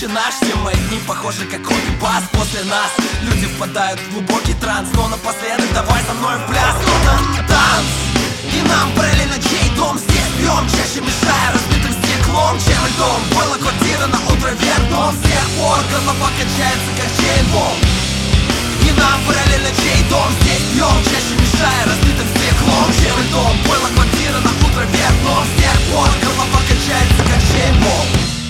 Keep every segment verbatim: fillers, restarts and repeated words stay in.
отче наш. Все мои дни похожи как копипаст. После нас люди впадают в глубокий транс, но напоследок давай со мной в пляс. Но нам танц, и нам параллельно чей дом. Здесь бьем, чаще мешая разбитым стеклом, чем льдом. Была квартира на утро вверх, но с тех пор голова качается как чейнбол. И нам параллельно чей дом. Здесь бьем, чаще мешая разбитым стеклом, чем льдом. Была квартира на утро вверх, но с тех пор голова качается как чейнбол.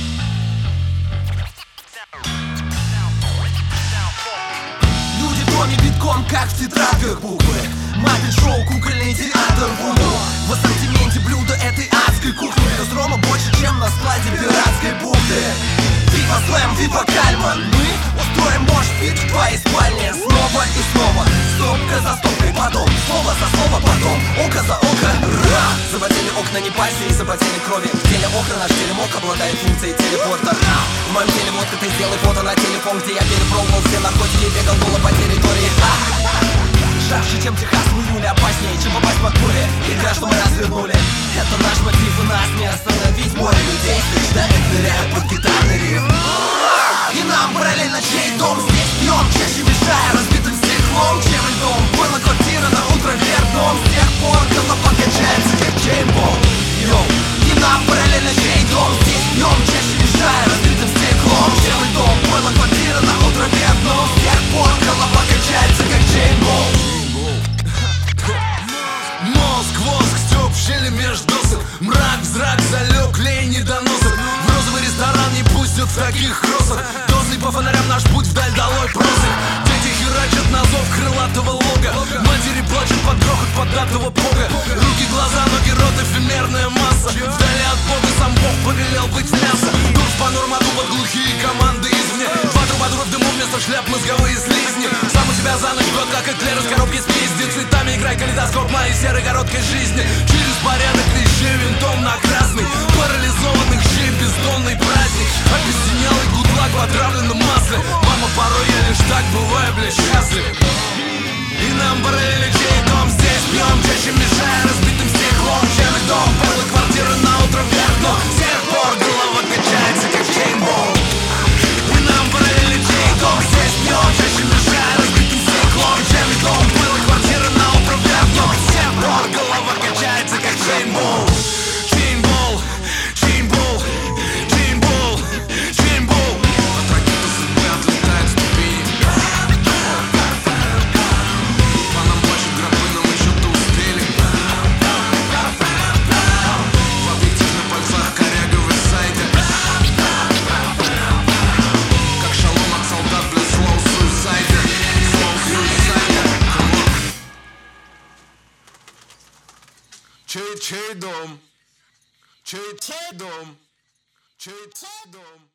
Люди в доме битком, как в тетрадках буквы. Маппет шоу, кукольный театр вуду. В ассортименте блюда этой адской кухни. Плюс рома больше, чем на складе пиратской бухты. Вива слэм, вива кальман. Мы устроим мош-пит в твоей спальне снова и снова. Стопка за стопкой, потом слово за слово, потом око за око. Ра! Запотели окна не пальцы и запотели крови. В теле окна наш телемок обладает функцией телепорта. В моем теле водка, ты сделай фото на телефон, где я перепробовал все наркотики и бегал голо по территории. Жарче, чем Техас в июле, опаснее, чем попасть под пули. Игра, что мы развернули. Это наш мотив, и нас не остановить. Море людей стычдает, ныряют под гитарный риф. И нам параллельно чей дом. Здесь пьем, чаще мешая разбитым стеклом, чем льдом. Была квартира на утро вверх, дом. С тех пор голова качается, как чейнбол. Йоу. И нам параллельно чей дом. Здесь пьем, чаще мешая разбитым стеклом, чем льдом. Была квартира на утро вверх, но с тех пор голова качается, как чейнбол. Мозг, воск, стёб, щели меж досок. Мрак, взрак, залег, лей недоносок. В розовый ресторан не пустят в таких кроссах. Дозы по фонарям наш путь вдаль долой просит. Дети херачат на зов крылатого лога. Матери плачут под грохот поддатого бога. Руки, глаза, ноги, рот, эфемерная масса. Вдали от бога сам Бог повелел быть в мясо. Дур по нормаду под глухие команды извне. Два трубадура в дыму вместо шляп мозговые слизни. Сам у себя за ночь год, как эклер из коробки с пиздец. Цветами играй калейдоскоп моей серой короткой жизни. Через порядок клещей винтом на красный. Парализованных щей бездонный праздник. Обезьянелый гудлак в отравленном масле. Мама, порой я лишь так бываю, бля, счастлив. И нам параллельно чей дом. Здесь пьем, чаще мешая разбитым стеклом, чем льдом. Была квартира на утро вверх, но с тех пор голова качается, как чейнбол. И нам параллельно чей дом. Здесь пьем, чаще мешая разбитым стеклом, чем льдом. Была квартира на утро вверх, но с тех пор голова качается, как чейнбол. Чейнбол, чейнбол, чейнбол, чейнбол. От ракеты судьбы отлетает ступени. По нам плачут гробы, но мы что-то успели. В объектив на пальцах коряга в инсайде. Как шалом от солдат, бля, slow suicide. Slow suicide. Чей, чей дом? Чей, чей дом? Чей, чей дом?